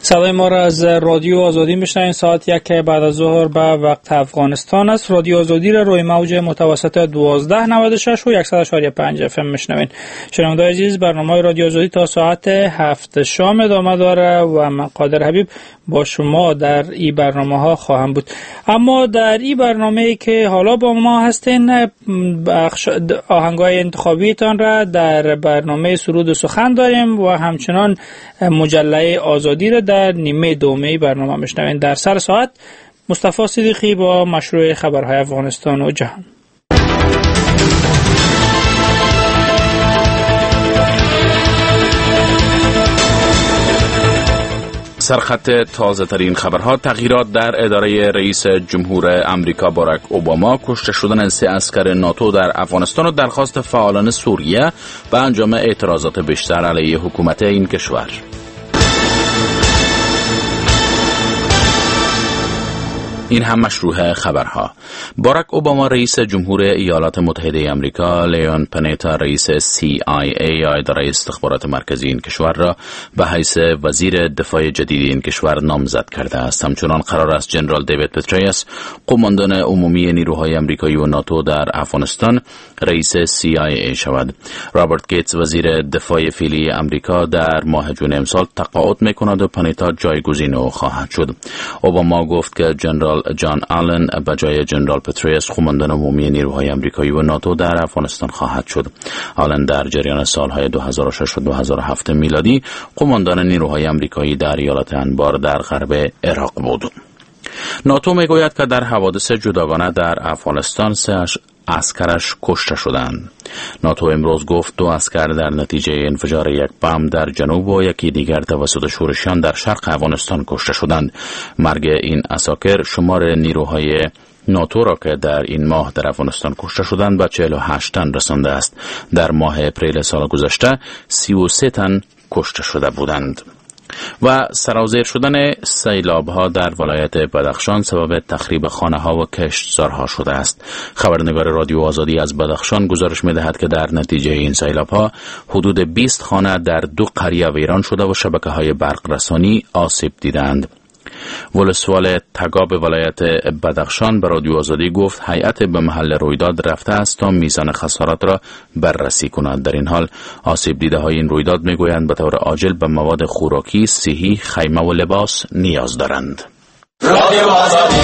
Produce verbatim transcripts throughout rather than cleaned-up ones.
صدای ما را از رادیو آزادی میشنوید. ساعت یک بعد از ظهر به وقت افغانستان است. رادیو آزادی را روی موج متوسط دوازده نود و شش و صد و پنج اف ام میشنوید. شنوندگان عزیز، برنامه رادیو آزادی تا ساعت هفت شام ادامه داره و من قادر حبیب با شما در این برنامه ها خواهم بود. اما در این برنامه که حالا با ما هستین، آهنگای انتخابیتان را در برنامه سرود و سخن داریم و همچنان مجله آزادی را در نیمه دومه برنامه میشنوین. در سر ساعت مصطفی صدیقی با مشروع خبرهای افغانستان و جهان. سرخط تازه ترین خبرها: تغییرات در اداره رئیس جمهور امریکا باراک اوباما، کشته شدن سه عسکر ناتو در افغانستان و درخواست فعالان سوریه به انجام اعتراضات بیشتر علیه حکومت این کشور. این هم مشروع خبرها. باراک اوباما رئیس جمهور ایالات متحده آمریکا، لیون پنیتا رئیس سی آی ای یا اداره استخبارات مرکزی این کشور را به حیث وزیر دفاع جدید این کشور نامزد کرده است. همچنان قرار است جنرال دیوید پتریاس، قماندان عمومی نیروهای آمریکایی و ناتو در افغانستان، رئیس سی آی ای شود. رابرت گیتس وزیر دفاع فعلی آمریکا در ماه جون امسال تقاعد می‌کند و پنیتا جایگزین او خواهد شد. اوباما گفت که جنرال جان آلن به جای جنرال پتریاس قماندان عمومی نیروهای آمریکایی و ناتو در افغانستان خواهد شد. آلن در جریان سالهای دو هزار و شش و دو هزار و هفت میلادی قماندان نیروهای آمریکایی در ایالت انبار در غرب عراق بود. ناتو میگوید که در حوادث جداگانه در افغانستان سه عسکرش کشته شدند. ناتو امروز گفت دو عسکر در نتیجه انفجار یک بم در جنوب و یکی دیگر توسط شورشیان در شرق افغانستان کشته شدند. مرگ این عساکر شمار نیروهای ناتو را که در این ماه در افغانستان کشته شدند به چهل و هشت تن رسانده است. در ماه اپریل سال گذشته سی و سه تن کشته شده بودند. و سرازیر شدن سیلاب ها در ولایت بدخشان سبب تخریب خانه ها و کشتزارها شده است. خبرنگار رادیو آزادی از بدخشان گزارش می دهد که در نتیجه این سیلاب ها حدود بیست خانه در دو قریه ویران شده و شبکه های برق رسانی آسیب دیدند. ولسوال تگاب ولایت بدخشان به رادیو آزادی گفت هیئت به محل رویداد رفته است تا میزان خسارات را بررسی کند. در این حال آسیب دیده های این رویداد میگویند به طور عاجل به مواد خوراکی، صحی، خیمه و لباس نیاز دارند. رادیو آزادی.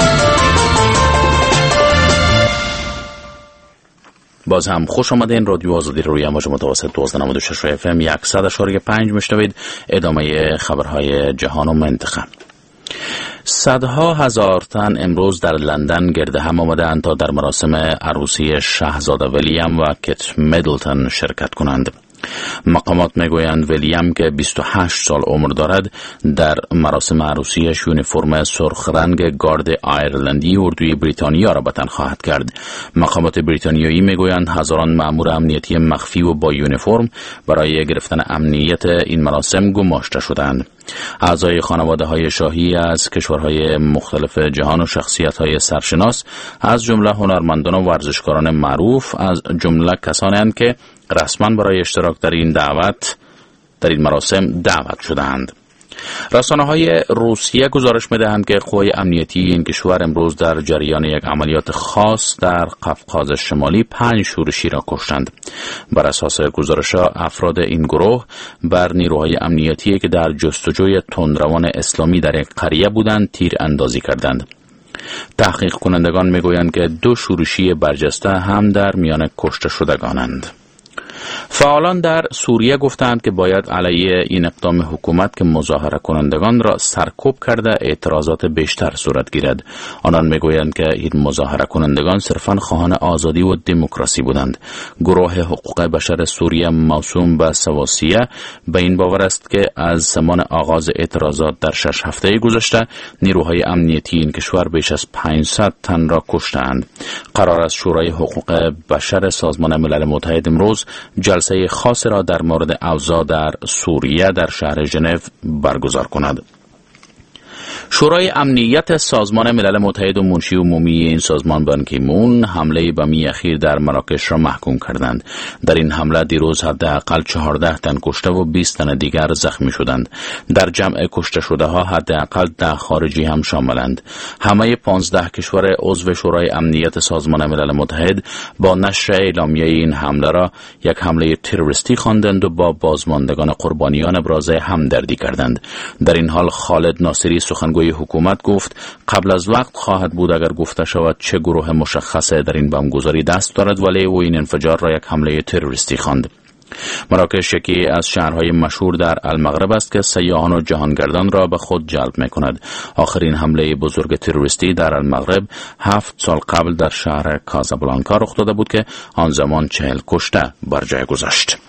باز هم خوش آمدین. رادیو آزادی روی امواج متوسط دوازده نود و شش اف ام صد و پنج میشنوید. ادامه خبرهای جهان و منطقه. صدها هزار تن امروز در لندن گرد هم آمدند تا در مراسم عروسی شاهزاده ویلیام و کیت میدلتون شرکت کنند. مقامات میگویند ویلیام که بیست و هشت سال عمر دارد در مراسم عروسیش یونیفرم سرخ رنگ گارد آیرلندی اردوی بریتانیا را به تن خواهد کرد. مقامات بریتانیایی میگویند هزاران مأمور امنیتی مخفی و با یونیفرم برای گرفتن امنیت این مراسم گماشته شدند. اعضای خانواده های شاهی از کشورهای مختلف جهان و شخصیت های سرشناس از جمله هنرمندان و ورزشکاران معروف از جمله کسانی که رسما برای اشتراک در این دعوت در این مراسم دعوت شدند. رسانه‌های روسیه گزارش می‌دهند که قوای امنیتی این کشور امروز در جریان یک عملیات خاص در قفقاز شمالی پنج شورشی را کشتند. بر اساس گزارش‌ها افراد این گروه بر نیروهای امنیتی که در جستجوی تندروان اسلامی در یک قریه بودند تیر اندازی کردند. تحقیق کنندگان می‌گویند که دو شورشی برجسته هم در میان کشته شدگانند. فعالان در سوریه گفتند که باید علیه این اقدام حکومت که مظاهره کنندگان را سرکوب کرده اعتراضات بیشتر صورت گیرد. آنان میگویند که این مظاهره کنندگان صرفاً خواهان آزادی و دموکراسی بودند. گروه حقوق بشر سوریه موسوم به سواسیه به این باور است که از زمان آغاز اعتراضات در شش هفته گذشته نیروهای امنیتی این کشور بیش از پانصد تن را کشتند. قرار است شورای حقوق بشر سازمان ملل متحد امروز جلسه خاص را در مورد اوضاع در سوریه در شهر ژنو برگزار کند. شورای امنیت سازمان ملل متحد و منشی عمومی این سازمان بان کی مون حمله بمی اخیر در مراکش را محکوم کردند. در این حمله دیروز حداقل چهارده تن کشته و بیست تن دیگر زخمی شدند. در جمع کشته شده ها حداقل ده خارجی هم شاملند. همه پانزده کشور عضو شورای امنیت سازمان ملل متحد با نشر اعلامیه این حمله را یک حمله تروریستی خواندند و با بازماندگان قربانیان ابراز همدردی کردند. در این حال خالد ناصری سخنگوی حکومت گفت قبل از وقت خواهد بود اگر گفته شود چه گروه مشخصه در این بمبگذاری دست دارد، ولی او این انفجار را یک حمله تروریستی خواند. مراکش یکی از شهرهای مشهور در المغرب است که سیاحان و جهانگردان را به خود جلب می کند. آخرین حمله بزرگ تروریستی در المغرب هفت سال قبل در شهر کازابلانکا رخ داده بود که آن زمان چهل کشته بر جای گذاشت.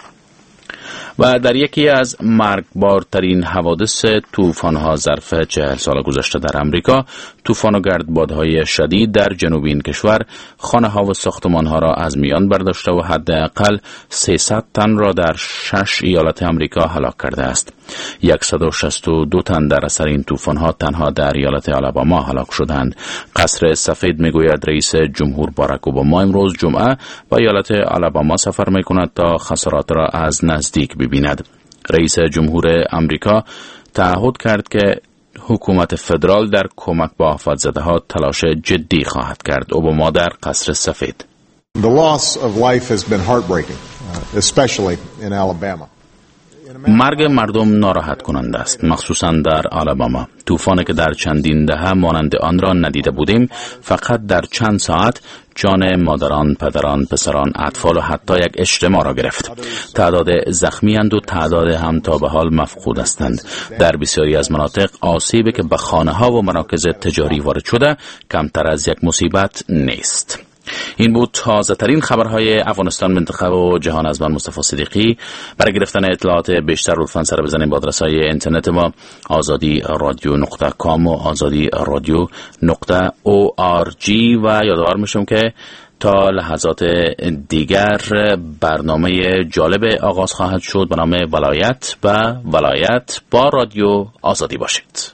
و در یکی از مرگبارترین حوادث طوفان‌ها ظرف چهل سال گذشته در امریکا، طوفان و گردبادهای شدید در جنوب این کشور خانه‌ها و ساختمان‌ها را از میان برداشته و حداقل سیصد تن را در شش ایالت امریکا هلاک کرده است. صد و شصت و دو تن در اثر این طوفان‌ها تنها در ایالت آلاباما هلاک شدند. قصر سفید میگوید رئیس جمهور باراک اوباما امروز جمعه به ایالت آلاباما سفر می‌کند تا خسارات را از نزدیک ببیند. رئیس جمهور امریکا تعهد کرد که حکومت فدرال در کمک به آفات‌زده‌ها تلاش جدی خواهد کرد. اوباما در قصر سفید: The loss of life has been heartbreaking, especially in Alabama. مرگ مردم ناراحت کننده است، مخصوصا در آلاباما. طوفانی که در چندین دهه مانند آن را ندیده بودیم فقط در چند ساعت جان مادران، پدران، پسران، اطفال و حتی یک اجتماع را گرفت. تعداد زخمی اند و تعداد هم تا به حال مفقود هستند. در بسیاری از مناطق آسیبی که به خانه ها و مراکز تجاری وارد شده کمتر از یک مصیبت نیست. این بود تازه ترین خبرهای افغانستان، منطقه و جهان از من مصطفی صدیقی. برای گرفتن اطلاعات بیشتر لطفاً سر بزنید به آدرس‌های اینترنت ما آزادی رادیو نقطه کام و آزادی رادیو نقطه او آر جی و یادآور میشم که تا لحظات دیگر برنامه جالب آغاز خواهد شد به نام ولایت و ولایت. با رادیو آزادی باشید.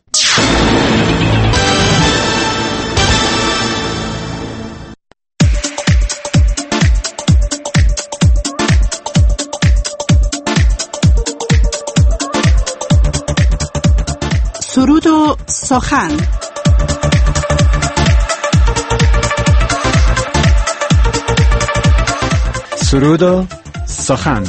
سرود و سخن. سرود و سخن.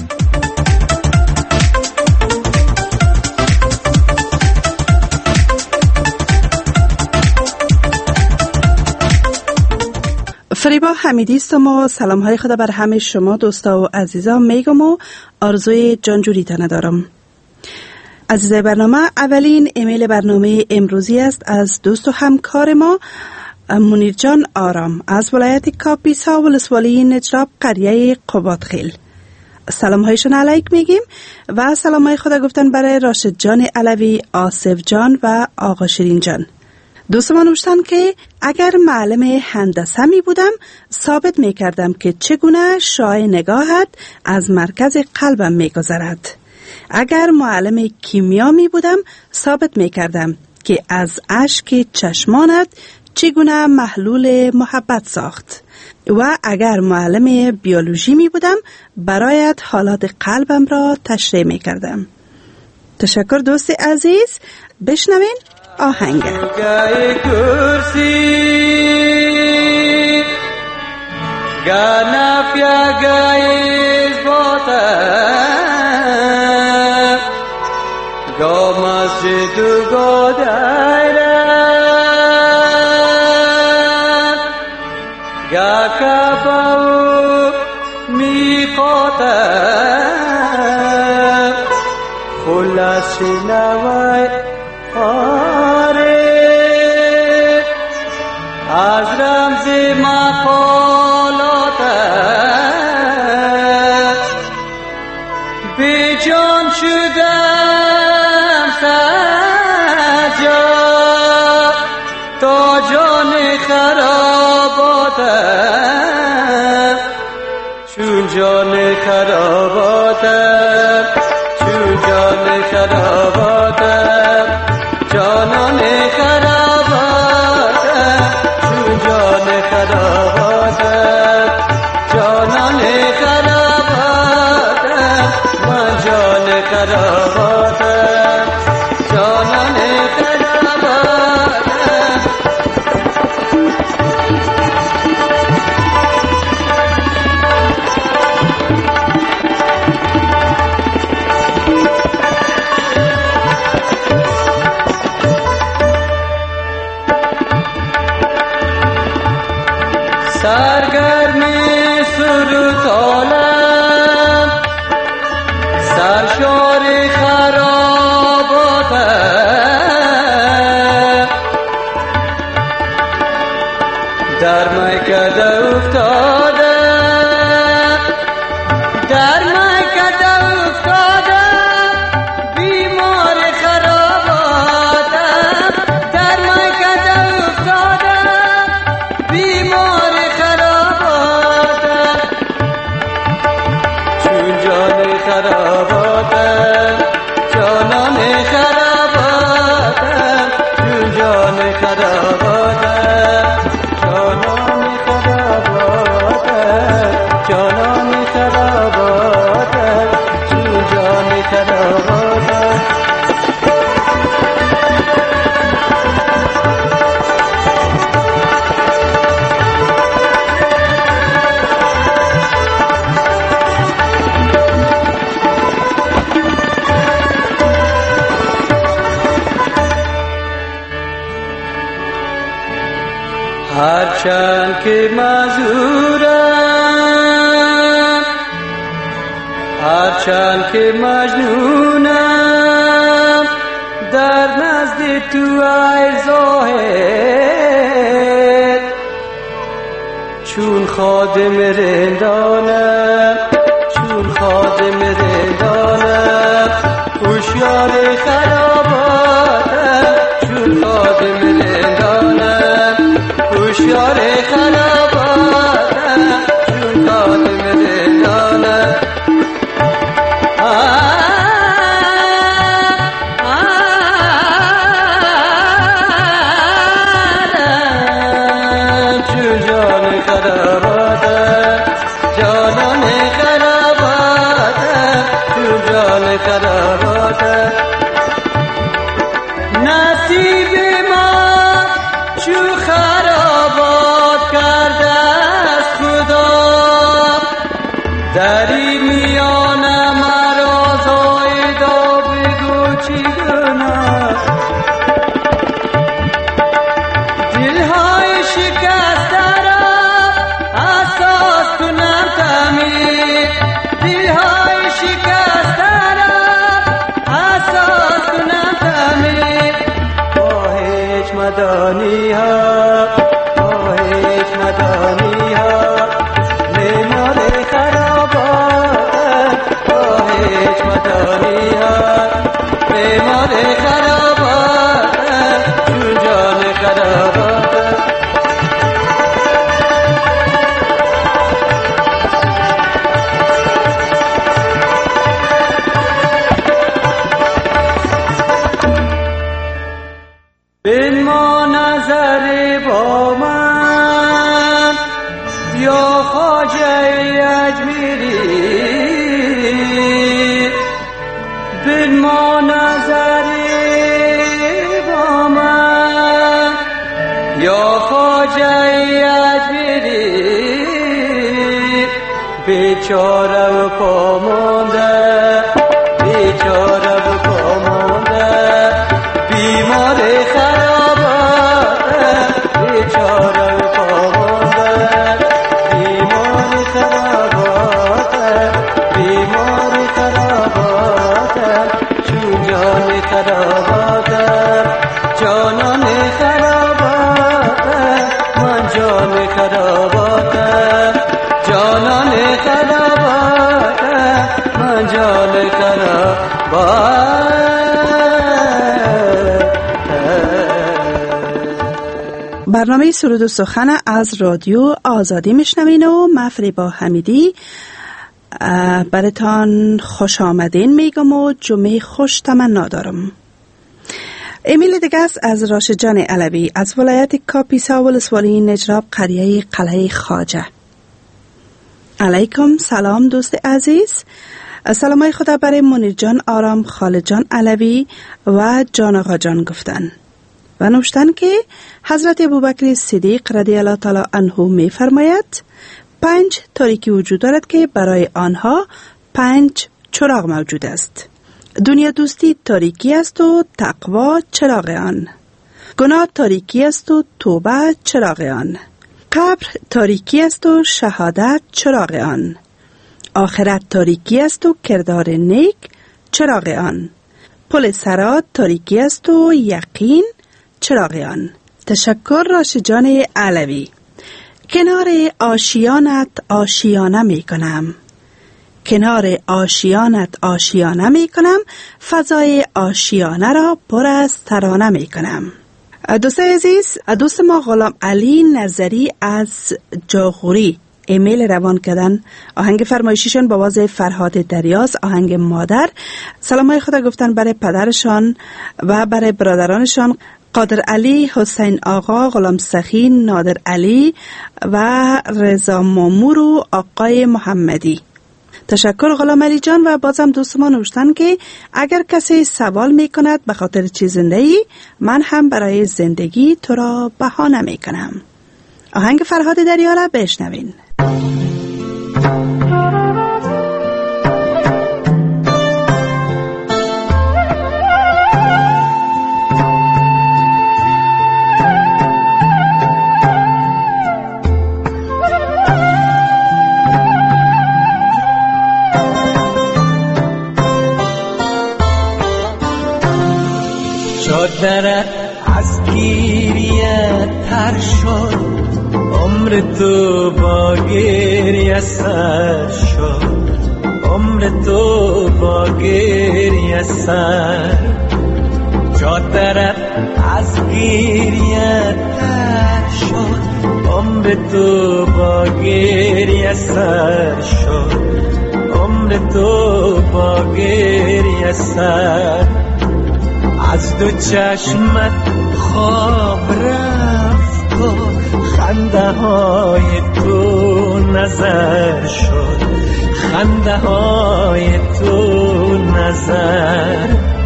فریبا حمیدی است و سلام های خدا بر همه شما دوستا و عزیزان میگم و آرزوی جانجوری تنه دارم. عزیزای برنامه، اولین ایمیل برنامه امروزی است از دوست و همکار ما منیر جان آرام از ولایت کاپیسا ولسوالی نجراب قریه قبادخیل. سلام هایشون علیک میگیم و سلام های خدا گفتن برای راشد جان علوی، آصف جان و آقا شیرین جان. دوستمان نوشتن که اگر معلم هندسه می بودم ثابت می کردم که چگونه شعاع نگاهت از مرکز قلبم می گذرد. اگر معلم کیمیا می بودم ثابت می کردم که از اشک چشمانت چگونه محلول محبت ساخت. و اگر معلم بیولوژی می بودم برایت حالات قلبم را تشریح می کردم. تشکر دوست عزیز. بشنوین آهنگ. گای کرسی گانا پیا گایز باتا گا مسجد گا دایره گا کباو میقاتا خلاص نوای آره از رمز مقالات بی جان شدم سجا تا جان خراباتم چون جان خراباتم چون جان خراباتم جانانه سرگرم سرود عالم سرشار خرابات در میکده افتاده در میکده افتاده بیمار خرابات در میکده افتاده بیمار خرابات چون جان خرابات جانان خرابات چون جان خرابات جانان خرابات جانان خرابات چون جان خرابات هرچند که معذورم هرچند که مجنونم در نزد تو ای زاهد چون خادم رندانم چون خادم رندانم هوشیار خراباتم چون خادم رندانم هوشیار خراباتم چون خادم رندانم چون جان خراباتم جانان خراباتم چون جان خراباتم نصیب ما چون خرابات کرده است خدا در این میانه مرا زایدا بگو چی گناه دلهای شکسته را اساس کنم تعمیر دلهای شکسته را اساس کنم تعمیر با هیچ مدانی ها با هیچ مدانی ها معمار خرابات با هیچ مدانی ها معمار خرابات چون جان خرابات بنما نظر با من یا خواجه اجمیری بنما نظر با من یا خواجه اجمیری بیچاره و پامانده بیچاره و پامانده بیمار خرابات بیچاره و پامانده بیمار خرابات بیمار خرابات چون جان خرابات جانان خرابات من جان خرابات جانان خرابات من جان خرابات برنامه سرود و سخن از رادیو آزادی میشنوین و مفریبا حمیدی براتان خوش آمدین میگم و جمعه خوش تمنا دارم. امیل دگست از راشد جان علوی از ولایت کاپیسا ولسوالی نجراب قریه قلعه خواجه. علیکم سلام دوست عزیز. سلامای خدا برای منیر جان آرام، خالد جان علوی و جان آقا جان گفتن و نوشتن که حضرت ابوبکر صدیق رضی الله تعالی عنه می فرماید پنج تاریکی وجود دارد که برای آنها پنج چراغ موجود است. دنیا دوستی تاریکی است و تقوا چراغ آن، گناه تاریکی است و توبه چراغ آن، قبر تاریکی است و شهادت چراغ آن. آخرت تاریکی است و کردار نیک چراغ آن. پل صراط تاریکی است و یقین چراغ آن. تشکر راشد جان علوی. کنار آشیانت آشیانه می کنم، کنار آشیانت آشیانه می کنم، فضای آشیانه را پر از ترانه می کنم. دوستای عزیز، دوست ما غلام علی نظری از جاغوری ایمیل روان کردن. آهنگ فرمایشیشون با آواز فرهاد دریاز، آهنگ مادر. سلام های خدا گفتن برای پدرشان و برای برادرانشان قادر علی، حسین آقا، غلام سخی، نادر علی و رضا مامور و آقای محمدی. تشکر غلام علی جان. و بازم دوست ما نوشتن که اگر کسی سوال می کند به خاطر چی زندگی، من هم برای زندگی تو را بهانه می کنم. آهنگ فرهاد دریا را بشنوین. درت از گیریه تر شد، عمر تو با گریه سر شد، عمر تو با گریه سر. چادرت از گیریه تر شد، عمر تو با گریه سر شد، عمر تو با گریه سر. از دو چشمت خواب رفت و خنده های تو نظر شد، خنده های تو نظر.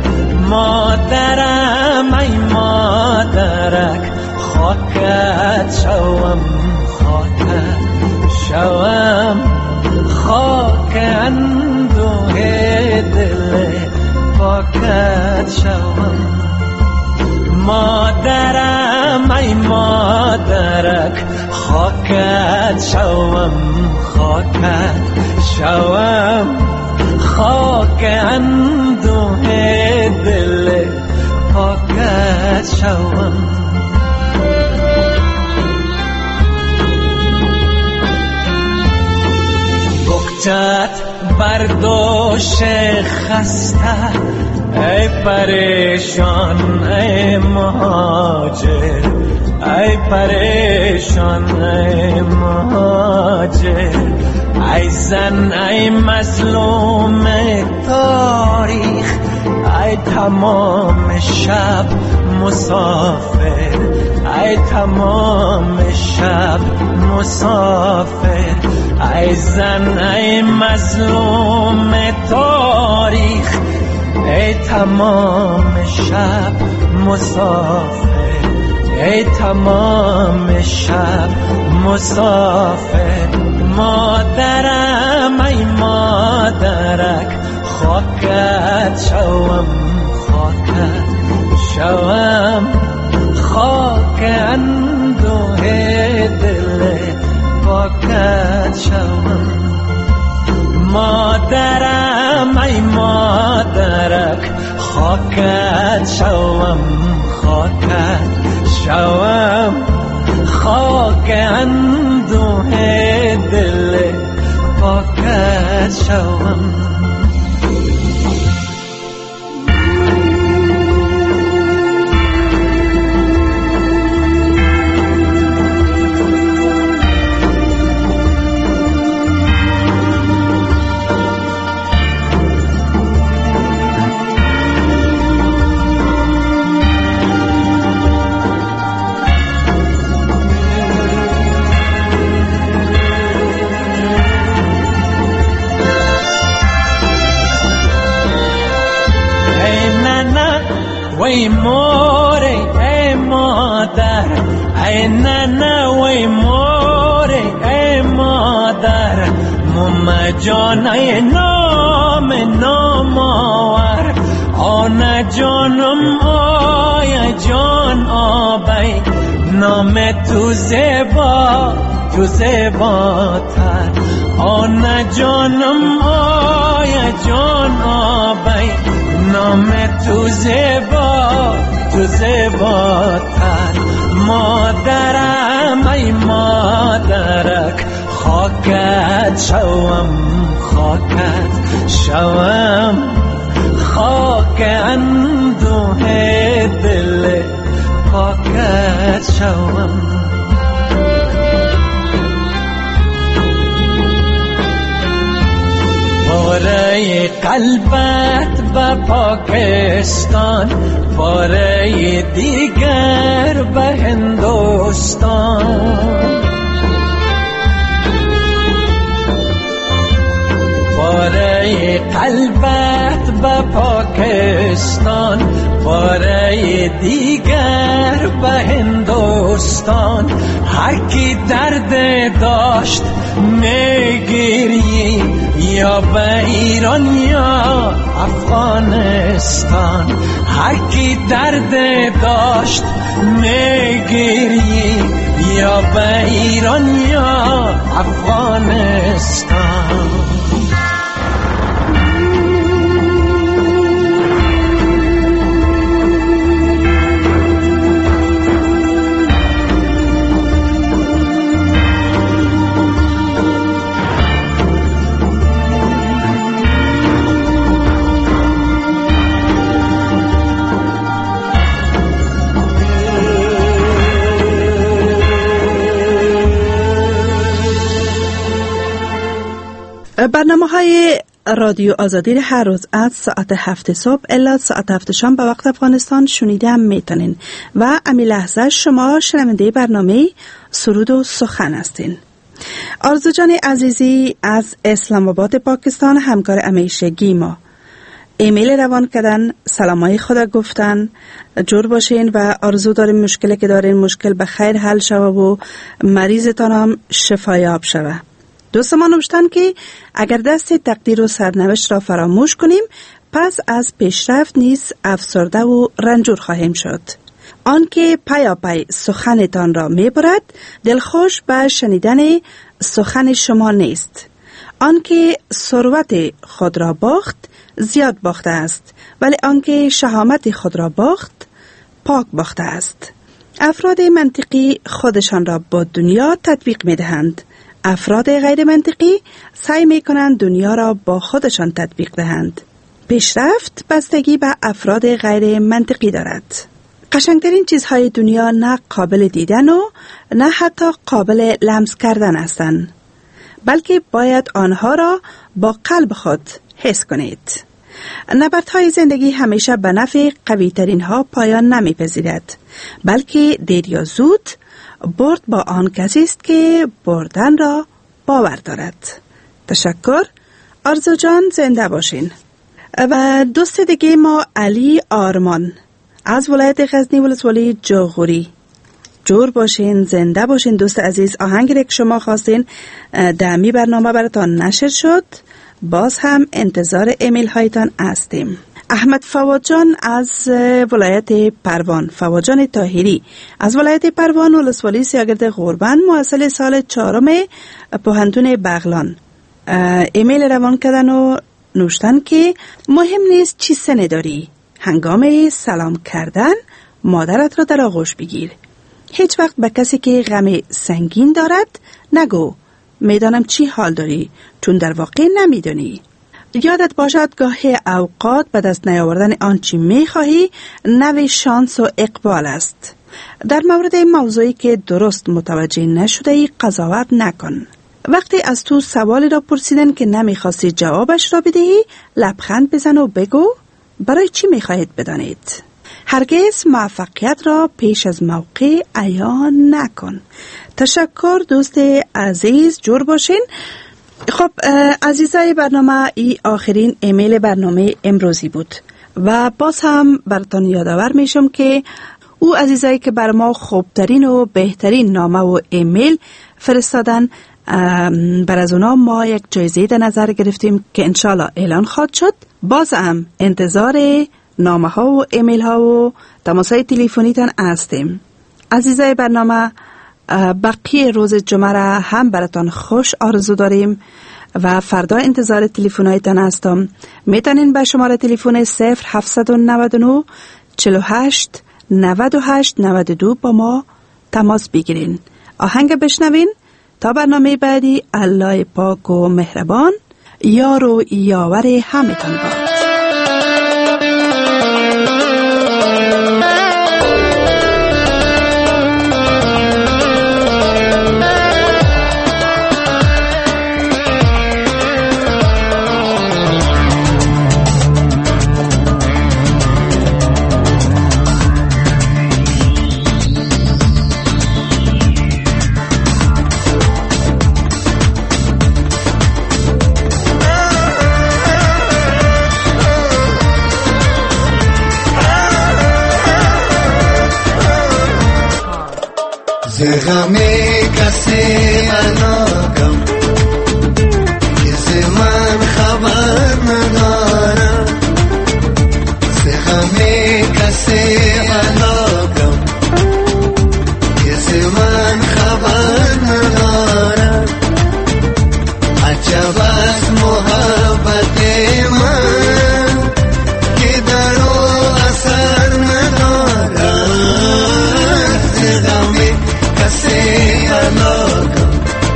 مادرم ای مادرک، خاکت شوم خاکت شوم، خاک اندوه دل پاکت شوم. مادرم ای مادرک، خاکت شوم خاکت شوم، خاک اندوه دل پاکت شوم. بکچت بردوش خسته، ای پریشان ای مهاجر، ای پریشان ای مهاجر. ای زن ای مظلوم تاریخ، ای تمام شب مسافر، ای تمام شب مسافر. ای زن ای مظلوم تاریخ، ای تمام شب مسافر، ای تمام شب مسافر. مادرم ای مادرک، خاکت شوم خاکت شوم، خاک اندوه دل پاکت شوم. مادرم ای مادرک، خاکت شوم خاکت شوم، خاک اندوه دل پاکت شوم. وی موری ای مادر، ای ننه وی موری ای مادر. مم جان ای نام نام آور، آن جانم آی جان آبی. نام تو زیبا تو زیباتر آن جانم آی جان آبی نام تو زیبا تو زیباتر مادرم ای مادرک خاکت شوم خاکت شوم خاک اندوه دل خاکت شوم پاره قلبت به پاکستان پاره دیگر به هندوستان پاره قلبت به پاکستان پاره دیگر به هندوستان هر کی درد داشت میگیری یا به ایران یا افغانستان هر کی درد داشت میگیری یا به ایران یا افغانستان برنامه های رادیو آزادی هر روز از ساعت هفت صبح الا ساعت هفت شام به وقت افغانستان شنیده هم میتونین و امی لحظه شما شنونده برنامه سرود و سخن هستین. آرزو جان عزیزی از اسلام آباد پاکستان همکار همیشگی ما ایمیل روان کردن، سلامای خدا گفتن، جور باشین و آرزو داریم مشکلی که دارین مشکل به خیر حل شوه و مریضتان هم شفایاب شوه. دوستمان نوشتن که اگر دست تقدیر و سرنوشت را فراموش کنیم پس از پیشرفت نیز افسرده و رنجور خواهیم شد. آن که پیا پی سخنتان را میبرد دلخوش به شنیدن سخن شما نیست. آن که ثروت خود را باخت زیاد باخته است ولی آن که شهامت خود را باخت پاک باخته است. افراد منطقی خودشان را با دنیا تطبیق میدهند. افراد غیر منطقی سعی می کنند دنیا را با خودشان تطبیق دهند. پیشرفت بستگی به افراد غیر منطقی دارد. قشنگترین چیزهای دنیا نه قابل دیدن و نه حتی قابل لمس کردن هستند، بلکه باید آنها را با قلب خود حس کنید. نبردهای زندگی همیشه به نفع قوی ترین ها پایان نمی پذیرد، بلکه دیر یا زود برد با آن کسی است که بردن را باور دارد. تشکر. آرزو جان زنده باشین. و دوست دیگه ما علی آرمان از ولایت غزنی ولسوالی جاغوری. جور باشین، زنده باشین دوست عزیز. آهنگی که شما خواستین دمی برنامه براتان نشر شد. باز هم انتظار ایمیل هایتان هستیم. احمد فواد جان از ولایت پروان، فواد جان طاهری از ولایت پروان ولسوالی سیاگرد غربن، محصل سال چهارم پوهنتون بغلان ایمیل روان کردن و نوشتن که مهم نیست چی سنی داری، هنگام سلام کردن مادرت را در آغوش بگیر. هیچ وقت به کسی که غم سنگین دارد نگو میدانم چی حال داری، چون در واقع نمیدانی. یادت باشد گاهی اوقات به دست نیاوردن آنچه میخواهی نوع شانس و اقبال است. در مورد موضوعی که درست متوجه نشده ای قضاوت نکن. وقتی از تو سوالی را پرسیدن که نمیخواستی جوابش را بدهی لبخند بزن و بگو برای چی میخواهید بدانید. هرگز موفقیت را پیش از موقع عیان نکن. تشکر دوست عزیز، جور باشین. خب عزیزای برنامه، ای آخرین ایمیل برنامه امروزی بود و باز هم براتون یادآور میشم که او عزیزایی که بر ما خوبترین و بهترین نامه و ایمیل فرستادن، بر از اونا ما یک جایزه در نظر گرفتیم که انشالله اعلان خواهد شد. باز هم انتظار نامه ها و ایمیل ها و تماس های تلفنیتان هستیم. عزیزای برنامه، بقیه روز جمعه را هم براتان خوش آرزو داریم و فردا انتظار تلفن‌هایتان هستم. میتونین به شماره تلفن صفر هفت نه نه چهل و هشت نود و هشت نود و دو با ما تماس بگیرین. آهنگ بشنوین تا برنامه بعدی. الله پاک و مهربان یار و یاور همتان باد. غمی کسی مناکم کسی من خبر ندارم غمی کسی مناکم کسی من خبر ندارم عجب از محبت من که در او اثر ندارم غمی کسی مناکم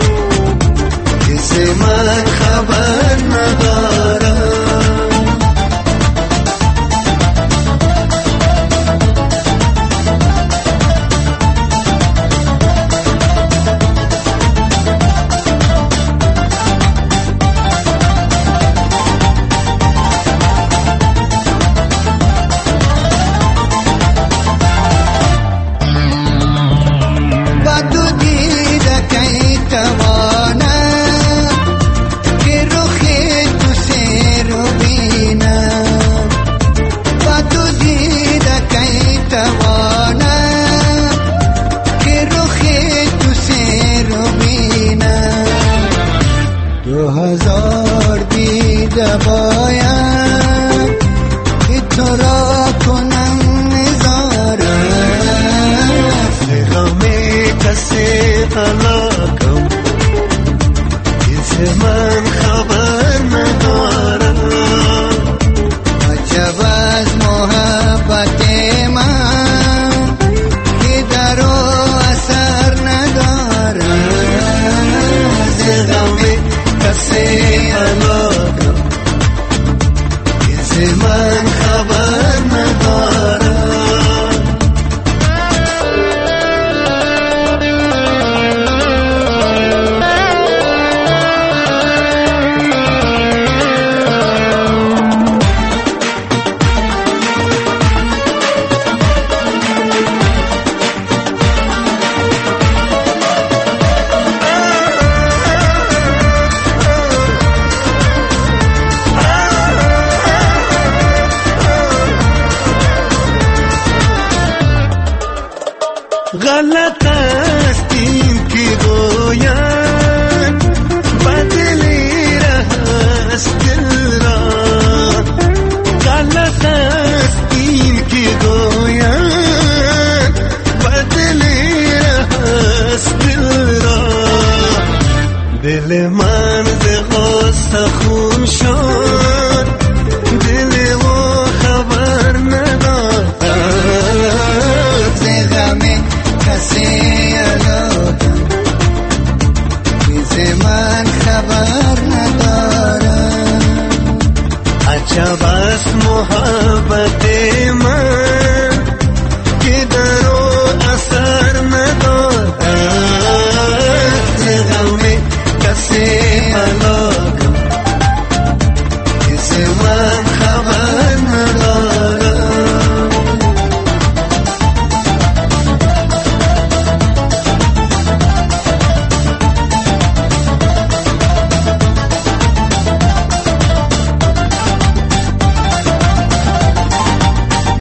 کسی من خبر ندارم غلط است این که گویم بدلی است دل را غلط است این که گویم